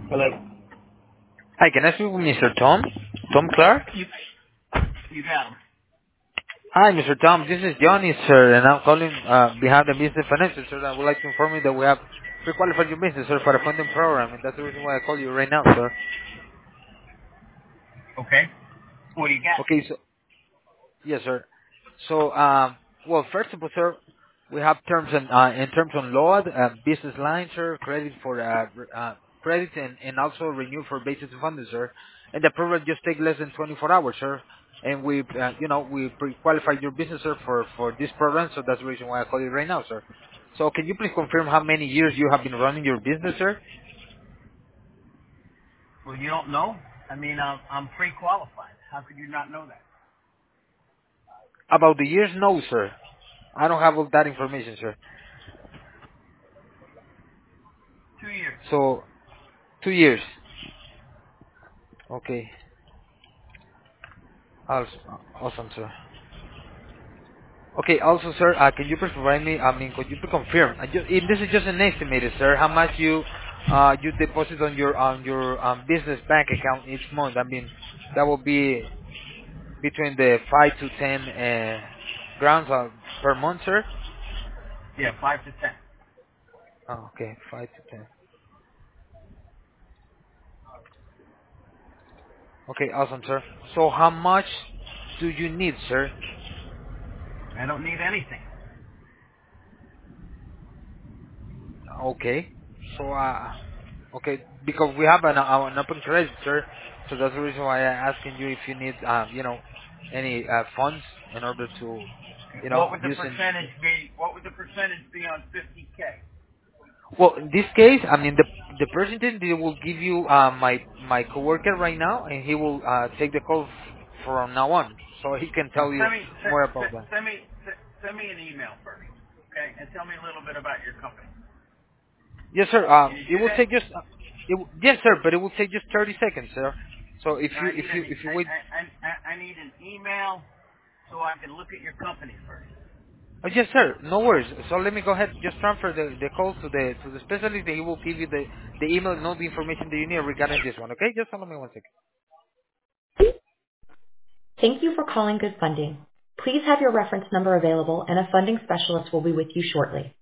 Hello. Hi, can I speak with Mr. Tom? Tom Clark? You got him. Hi, Mr. Tom. This is Johnny, sir, and I'm calling behind the business financial, sir. I would like to inform you that we have pre-qualified your business, sir, for a funding program, and that's the reason why I call you right now, sir. Okay. What do you got? Okay, so yes, sir. So, well, first of all, sir, we have terms and in terms on law, business lines, sir, credit for credit and also renew for basis funding, sir. And the program just take less than 24 hours, sir. And we, we pre-qualify your business, sir, for this program. So that's the reason why I call you right now, sir. So can you please confirm how many years you have been running your business, sir? Well, you don't know? I mean, I'm pre-qualified. How could you not know that? About the years, no, sir. I don't have all that information, sir. 2 years. So 2 years. Okay. Awesome, sir. Okay. Also, sir, can you please provide me, could you please confirm, this is just an estimated, sir, how much you deposit on your business bank account each month? I mean, that will be between the 5 to 10 grams per month, sir? Yeah, 5 to 10. Oh, okay, 5 to 10. Okay, awesome, sir. So how much do you need, sir? I don't need anything. Okay. So, okay, because we have an open credit, sir. So that's the reason why I'm asking you if you need, any funds in order to, What would the using. percentage be? What would the percentage be on 50K? Well, in this case, the president they will give you my coworker right now, and he will take the call from now on, so he can Now, tell you more about that. send me an email first, okay, and tell me a little bit about your company. Yes, sir. Can you It do will that? take just, yes, sir, but it will take just 30 seconds, sir. So if No, you if you if you wait. I need an email so I can look at your company first. Oh, yes, sir. No worries. So let me go ahead. Just transfer the call to the specialist. He will give you the email and all the information that you need regarding this one. Okay? Just allow me 1 second. Thank you for calling Good Funding. Please have your reference number available, and a funding specialist will be with you shortly.